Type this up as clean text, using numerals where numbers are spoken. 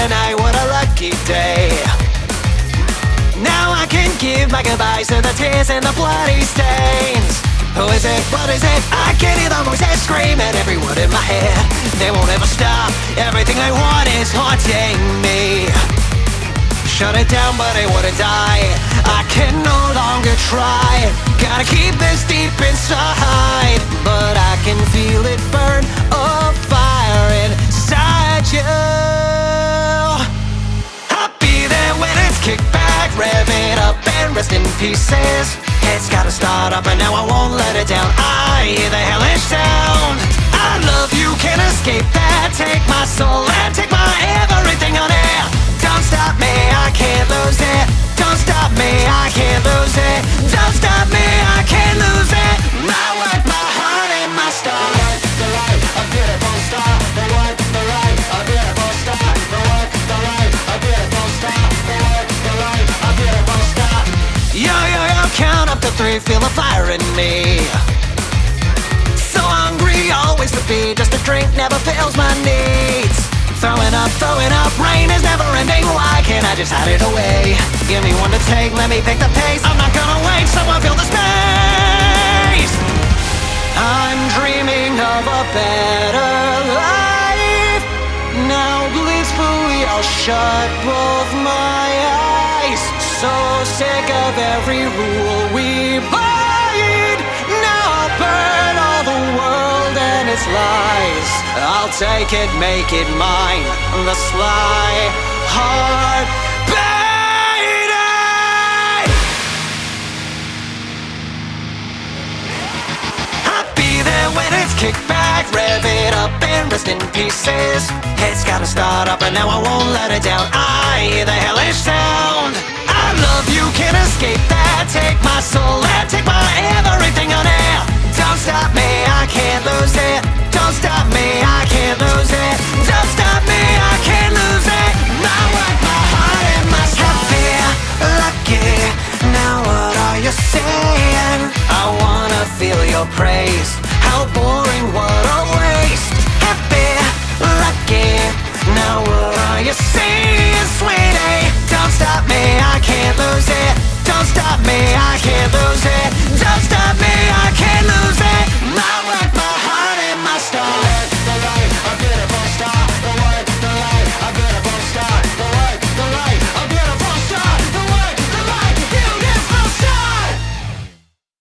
tonight, what a lucky day. Now I can give my goodbyes to the tears and the bloody stains. Who is it? What is it? I can hear the voices scream at every word in my head. They won't ever stop. Everything I want is haunting me. Shut it down, but it wouldn't die. I can no longer try. Gotta keep this deep inside, but I can feel it burn a fire inside you. I'll be there when it's kicked back, rev it up and rest in pieces. It's gotta start up and now I won't let it down. I hear the hellish sound. I love you, can't escape that. Take my soul and take my everything on air. Don't stop me, I can't lose it. Don't stop me, I can't lose it. Don't stop me, I can't lose it. My work, my heart and my star. The light, a beautiful star. The work, the light, a beautiful star. The work, the light, a beautiful star. The work, the light, a beautiful star. Yo, yo, yo, count up to 3, feel the fire in me. So hungry, always to be. Just a drink never fills my needs. Throwing up, rain is never ending. Why can't I just hide it away? Give me one to take, let me pick the pace. I'm not gonna wait, someone fill the space. I'm dreaming of a better life. Now blissfully I'll shut both my eyes. So sick of every rule we abide. Now I'll burn all the world and its lies. I'll take it, make it mine. The sly heart beating. I'll be there when it's kicked back, rev it up and rest in pieces. It's gotta start up and now I won't let it down. I hear the hellish sound. I love you, can't escape that. Take my soul and take my everything on air. Don't stop me, I can't lose it. Don't stop me, I can't lose it. Don't stop me, I can't lose it. My work, my heart and my happy, lucky. Now what are you saying? I wanna feel your praise.